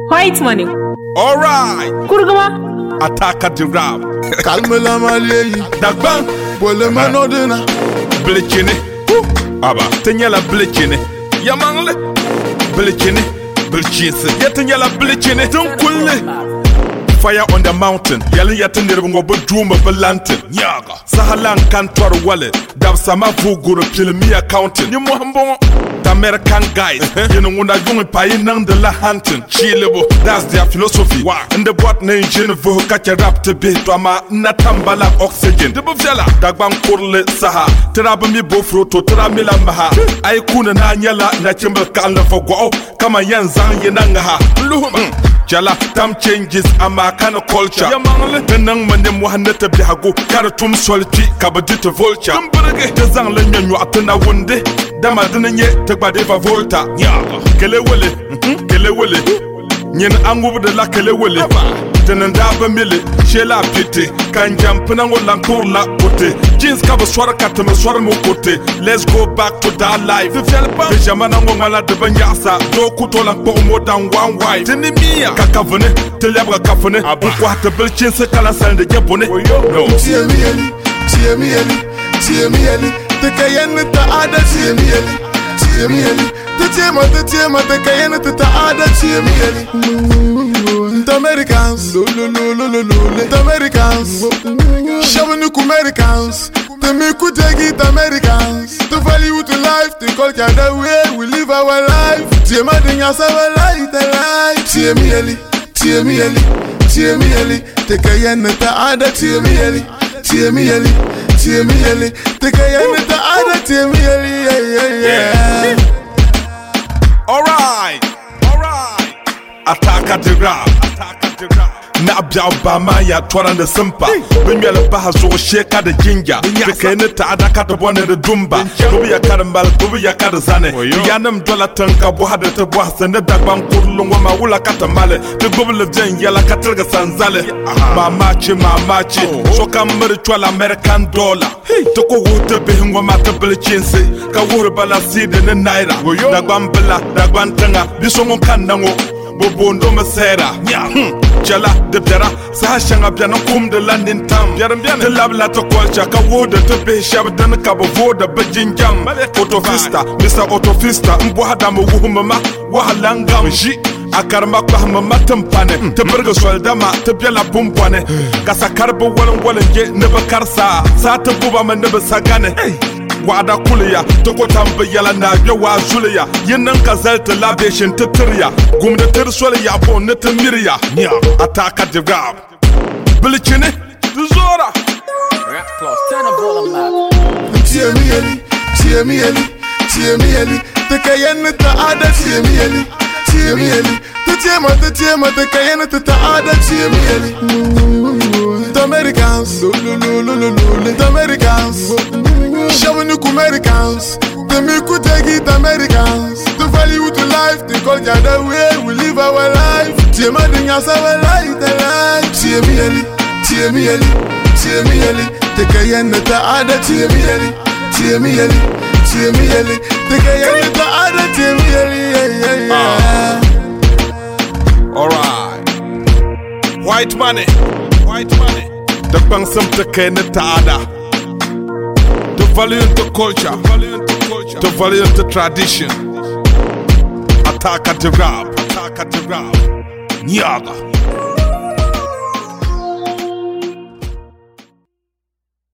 White money. Alright. Kurgama. Attack at the rap. Calme la malieyi. Dagban. Bole manodena. Blichini. Aba. Tenyala blichini. Yamangle. Blichini. Blichisi. Yatanyala blichini. Tunkulne. Fire on the mountain. Yali yatin nirungo budruma balantin. Nyaga. Sahalan kantor wallet. Dab sama vuguru pilmi accounting. You mohambon. The American guys. You know when I young pay nang de la hunting. Chilebo. That's their philosophy. And the what name Jennifer catch a rap to be drama. Natambala oxygen. The bufela. Dagban kurle saha. Terabami bofro to teramila maha. I kuna na nyala na chimbal kala for go. Kama yan zang yenangaha. Luhum. Jala tam changes ama kind of culture. Yamangle tenang mande muhaneta bihago karatum solti kabadita vulture. Kumburage tezang lenyo atana wunde dama dinanye tagbade va volta. Nyaga kelewele kelewele nyen angubu de la kelewele tenanda ba mile shela pite kan jampna ngola kurla kote jeans kaba swara katama swara mo kote. Let's go back to that life. The jamana ngomala de banyasa do kutola po mo dan one white tenimia kakavone telabra kafone pourquoi te bel jeans kala sande jabone no Tiemi eli te kayenne ta ada tiemi eli te tiema te kayenne ta ada tiemi eli. The Americans, the Americans, Shamanic Americans, the Mikutegi Americans, the value to life, the culture, the way we live our life. Tiema dinya our life, Tiemi eli, te kayenne ta ada tiemi eli, te kayenne ta ada tiemi eli, yeah. Alright. Attack at the rap. Na abja obama ya twara da simpa bimbia le baha so sheka da jinja bekene ta adaka to bonne da dumba gobi ya karambal gobi ya kar zane yanam dola tanka bo hada ta bo hasan da dagban kurlun wa ma wula kata male de gobi le jen yala katar ga sanzale mamachi so kamar twala American dollar to ko wuta be ngwa ma ta bilchinse ka wura bala side ne naira dagban bala dagban tanga bisongon kan nango bobondo masera jala de bera sa shanga bya na kum de landin tam de labla to culture ka woda to be shab dan ka bo voda bajin jam autofista mr autofista mbo hada mo wuhuma wa halanga ji akarma kwa mama tampane te burga soldama te bela bumbwane ka sakarbo walan je ne bakarsa sa ta buba man ne basagane wada kuliya to ko tamba yala na yawa zuliya yinan kazalta labeshin titriya gumda tirsoliya bon na tamiriya nya ataka de rap bilichine zora rap plus 10 of all of Tiemi eli te kayenne ta ada tiemi eli te tiema te kayenne ta ada tiemi eli. The Americans, the Americans, Shamanic Americans, the Mikutegi Americans, the value to life, the culture, the way we live our life. Tiema dinya our life, Tiemi eli, te kayenne ta ada tiemi eli, te kayenne ta ada tiemi eli, yeah. Alright. White money. The bangsam te kayenne ta ada. The value into culture, the value into tradition. Attack at the rap, Nyaga.